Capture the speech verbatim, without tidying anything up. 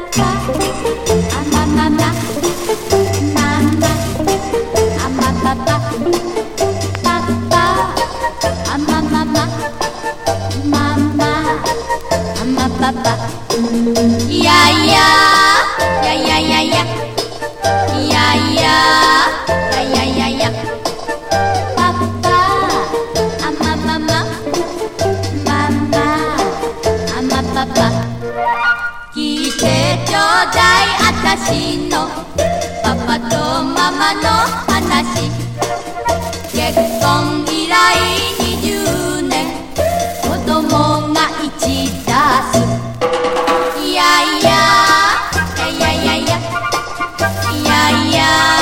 いやいやいやいやいやいやいやいやいやいやいやパパあまままママあまパパ聞いてちょうだいあたしのパパとママの話結婚以来にじゅうねん子供がいちだすいやいやいやいやいやいやいや